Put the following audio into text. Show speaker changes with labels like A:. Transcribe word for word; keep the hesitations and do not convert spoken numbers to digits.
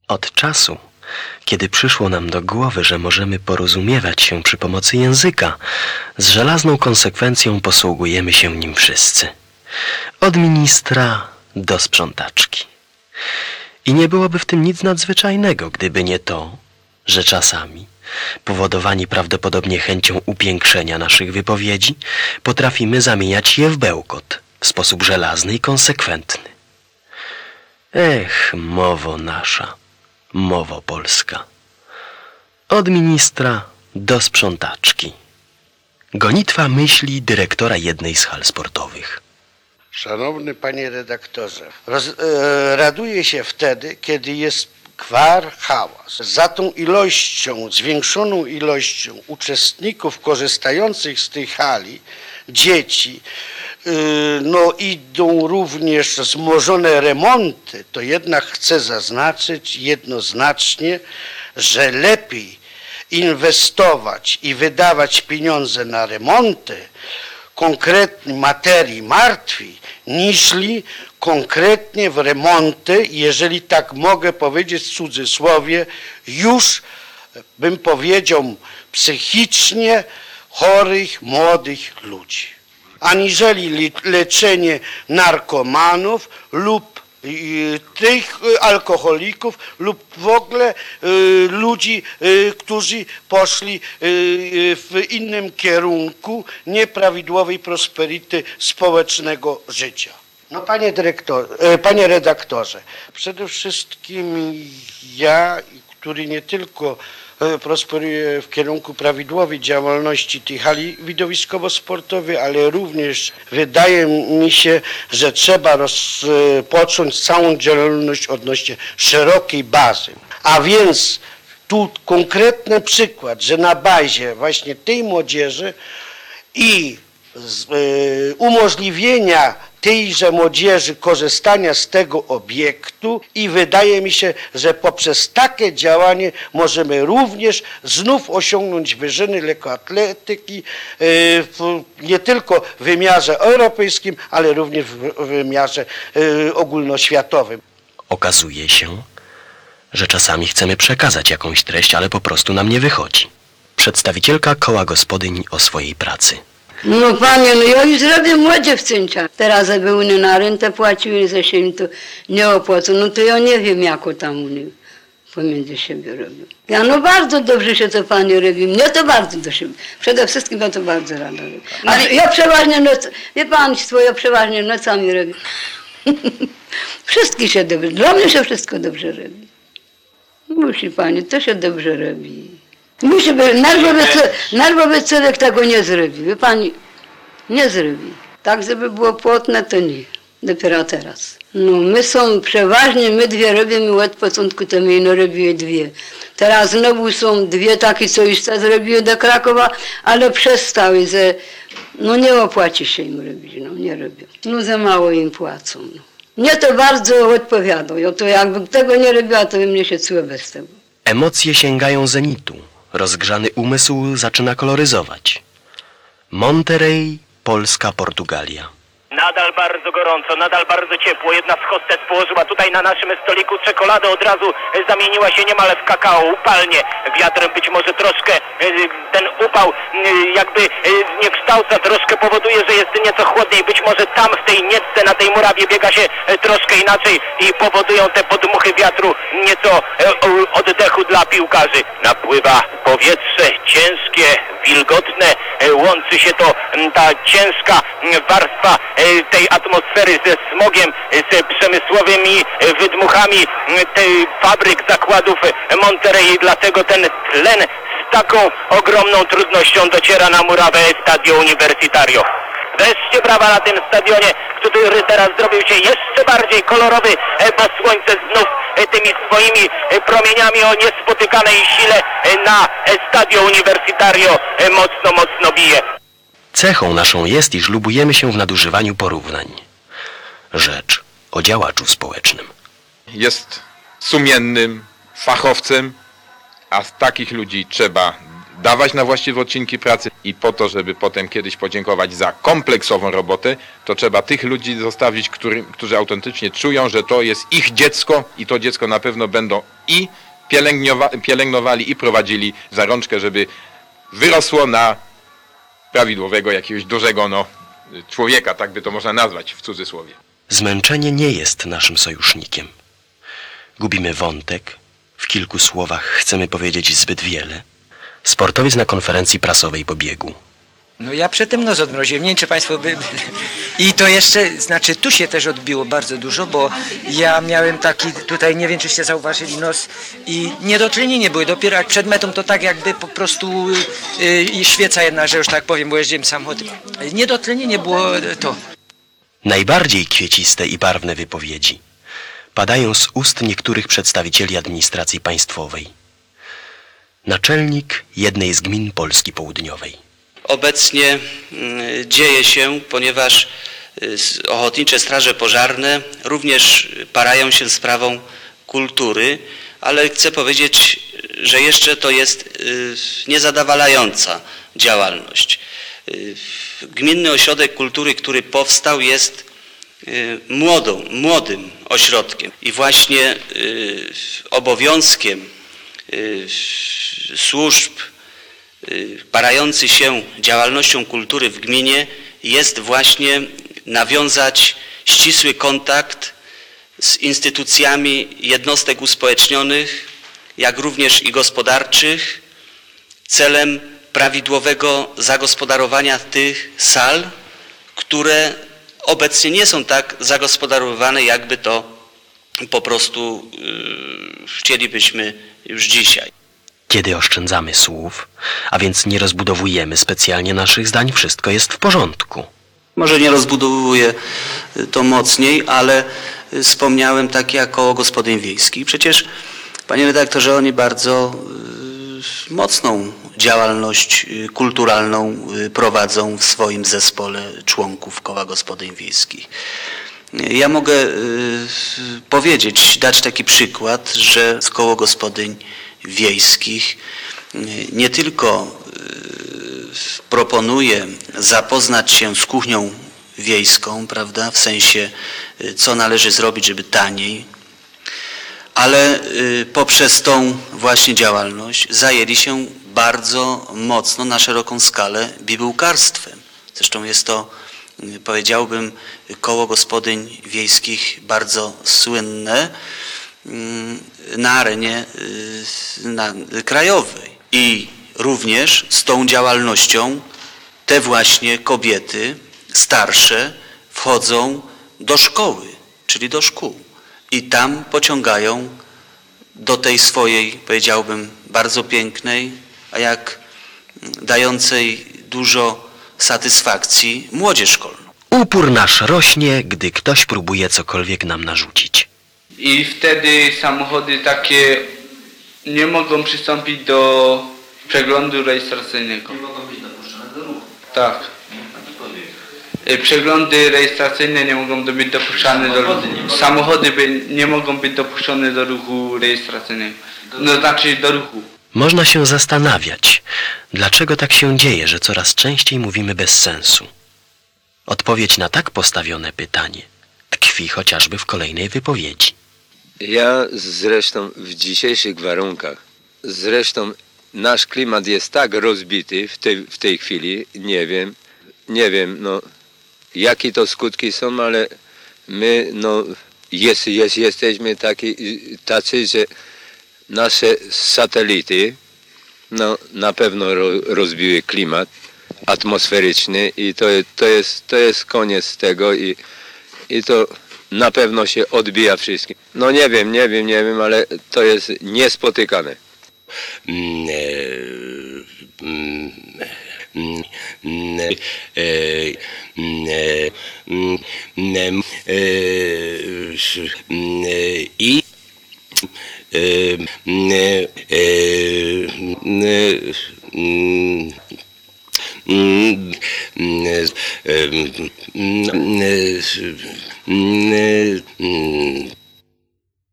A: Od czasu, kiedy przyszło nam do głowy, że możemy porozumiewać się przy pomocy języka, z żelazną konsekwencją posługujemy się nim wszyscy. Od ministra do sprzątaczki. I nie byłoby w tym nic nadzwyczajnego, gdyby nie to, że czasami, powodowani prawdopodobnie chęcią upiększenia naszych wypowiedzi, potrafimy zamieniać je w bełkot w sposób żelazny i konsekwentny. Ech, mowo nasza, mowo polska. Od ministra do sprzątaczki. Gonitwa myśli dyrektora jednej z hal sportowych.
B: Szanowny panie redaktorze, roz, e, raduję się wtedy, kiedy jest gwar, hałas. Za tą ilością, zwiększoną ilością uczestników korzystających z tej hali, dzieci, yy, no idą również wzmożone remonty, to jednak chcę zaznaczyć jednoznacznie, że lepiej inwestować i wydawać pieniądze na remonty konkretnej materii martwi, niżli konkretnie w remonty, jeżeli tak mogę powiedzieć w cudzysłowie, już bym powiedział psychicznie chorych, młodych ludzi. Aniżeli leczenie narkomanów lub y, tych alkoholików lub w ogóle y, ludzi, y, którzy poszli y, w innym kierunku nieprawidłowej prosperity społecznego życia. No panie dyrektor, panie redaktorze, przede wszystkim ja, który nie tylko prosperuje w kierunku prawidłowej działalności tej hali widowiskowo-sportowej, ale również wydaje mi się, że trzeba rozpocząć całą działalność odnośnie szerokiej bazy. A więc tu konkretny przykład, że na bazie właśnie tej młodzieży i z, y, umożliwienia tejże młodzieży korzystania z tego obiektu i wydaje mi się, że poprzez takie działanie możemy również znów osiągnąć wyżyny lekkoatletyki w, nie tylko w wymiarze europejskim, ale również w wymiarze ogólnoświatowym.
A: Okazuje się, że czasami chcemy przekazać jakąś treść, ale po prostu nam nie wychodzi. Przedstawicielka koła gospodyń o swojej pracy.
C: No panie, no ja już zrobię młodzie w Cyncia. Teraz żeby oni na rentę płacili, że się im to nie opłaca, no to ja nie wiem, jako tam oni pomiędzy siebie robią. Ja no bardzo dobrze się to panie robi, mnie to bardzo do siebie. Przede wszystkim ja to bardzo rada robię. Ale ja przeważnie noc, wie państwo, ja przeważnie nocami robię. Wszystkie się dobrze, dla mnie się wszystko dobrze robi. Musi pani, to się dobrze robi. Musi być, nerwowy, nerwowy człowiek tego nie zrobi, wie pani, nie zrobi. Tak, żeby było płotne, to nie, dopiero teraz. No my są przeważnie, my dwie robimy od początku, to my no robiły dwie. Teraz znowu są dwie takie, co już zrobiły do Krakowa, ale przestały, że no nie opłaci się im robić, no nie robią. No za mało im płacą. No. Mnie to bardzo odpowiada, ja to jakby tego nie robiła, to by mnie się czuło bez tego.
A: Emocje sięgają zenitu. Rozgrzany umysł zaczyna koloryzować. Monterey, Polska, Portugalia.
D: Nadal bardzo gorąco, nadal bardzo ciepło. Jedna z hostes położyła tutaj na naszym stoliku czekoladę, od razu zamieniła się niemal w kakao, upalnie. Wiatr być może troszkę ten upał jakby zniekształca, troszkę powoduje, że jest nieco chłodniej. Być może tam w tej niecce, na tej murawie biega się troszkę inaczej i powodują te podmuchy wiatru nieco oddechu dla piłkarzy. Napływa powietrze ciężkie, wilgotne, łączy się to ta ciężka warstwa tej atmosfery ze smogiem, z przemysłowymi wydmuchami tej fabryk, zakładów Monterey, dlatego ten tlen z taką ogromną trudnością dociera na murawę Stadio Universitario. Wreszcie brawa na tym stadionie, który teraz zrobił się jeszcze bardziej kolorowy, bo słońce znów tymi swoimi promieniami o niespotykanej sile na Stadio Universitario mocno, mocno bije.
A: Cechą naszą jest, iż lubujemy się w nadużywaniu porównań. Rzecz o działaczu społecznym.
E: Jest sumiennym fachowcem, a z takich ludzi trzeba dawać na właściwe odcinki pracy i po to, żeby potem kiedyś podziękować za kompleksową robotę, to trzeba tych ludzi zostawić, który, którzy autentycznie czują, że to jest ich dziecko i to dziecko na pewno będą i pielęgnowa- pielęgnowali i prowadzili za rączkę, żeby wyrosło na prawidłowego jakiegoś dużego no, człowieka, tak by to można nazwać w cudzysłowie.
A: Zmęczenie nie jest naszym sojusznikiem. Gubimy wątek, w kilku słowach chcemy powiedzieć zbyt wiele. Sportowiec na konferencji prasowej pobiegł.
F: No ja przedtem nos odmroziłem, nie wiem czy Państwo by... I to jeszcze, znaczy tu się też odbiło bardzo dużo, bo ja miałem taki, tutaj nie wiem czyście zauważyli, nos i niedotlenienie były, dopiero jak przed metą to tak jakby po prostu yy, świeca jedna, że już tak powiem, bo jeździłem samochodem. Niedotlenienie było to.
A: Najbardziej kwieciste i barwne wypowiedzi padają z ust niektórych przedstawicieli administracji państwowej. Naczelnik jednej z gmin Polski Południowej.
G: Obecnie dzieje się, ponieważ ochotnicze straże pożarne również parają się sprawą kultury, ale chcę powiedzieć, że jeszcze to jest niezadowalająca działalność. Gminny Ośrodek Kultury, który powstał, jest młodą, młodym ośrodkiem i właśnie obowiązkiem służb parający się działalnością kultury w gminie jest właśnie nawiązać ścisły kontakt z instytucjami jednostek uspołecznionych, jak również i gospodarczych, celem prawidłowego zagospodarowania tych sal, które obecnie nie są tak zagospodarowane, jakby to po prostu yy, chcielibyśmy już dzisiaj.
A: Kiedy oszczędzamy słów, a więc nie rozbudowujemy specjalnie naszych zdań, wszystko jest w porządku.
G: Może nie rozbudowuję to mocniej, ale wspomniałem takie jak koło gospodyń wiejskich. Przecież, panie redaktorze, oni bardzo y, mocną działalność kulturalną prowadzą w swoim zespole członków koła gospodyń wiejskich. Ja mogę y, powiedzieć, dać taki przykład, że z koło gospodyń wiejskich nie tylko proponuje zapoznać się z kuchnią wiejską, prawda, w sensie co należy zrobić, żeby taniej, ale poprzez tą właśnie działalność zajęli się bardzo mocno na szeroką skalę bibułkarstwem. Zresztą jest to, powiedziałbym, koło gospodyń wiejskich bardzo słynne na arenie na, krajowej. I również z tą działalnością te właśnie kobiety starsze wchodzą do szkoły, czyli do szkół. I tam pociągają do tej swojej, powiedziałbym, bardzo pięknej, a jak dającej dużo satysfakcji młodzież szkolną.
A: Upór nasz rośnie, gdy ktoś próbuje cokolwiek nam narzucić.
H: I wtedy samochody takie nie mogą przystąpić do przeglądu rejestracyjnego.
G: Nie mogą być dopuszczone do ruchu.
H: Tak. Przeglądy rejestracyjne nie mogą być dopuszczane do ruchu. Samochody by nie mogą być dopuszczone do ruchu rejestracyjnego. No znaczy do ruchu.
A: Można się zastanawiać, dlaczego tak się dzieje, że coraz częściej mówimy bez sensu. Odpowiedź na tak postawione pytanie tkwi chociażby w kolejnej wypowiedzi.
I: Ja zresztą w dzisiejszych warunkach, zresztą nasz klimat jest tak rozbity w tej, w tej chwili, nie wiem, nie wiem, no, jakie to skutki są, ale my, no, jest, jest, jesteśmy taki, tacy, że nasze satelity, no, na pewno ro, rozbiły klimat atmosferyczny i to, to, jest, to jest koniec tego i, i to na pewno się odbija wszystkim. No nie wiem, nie wiem, nie wiem, ale to jest niespotykane.
A: I Mm,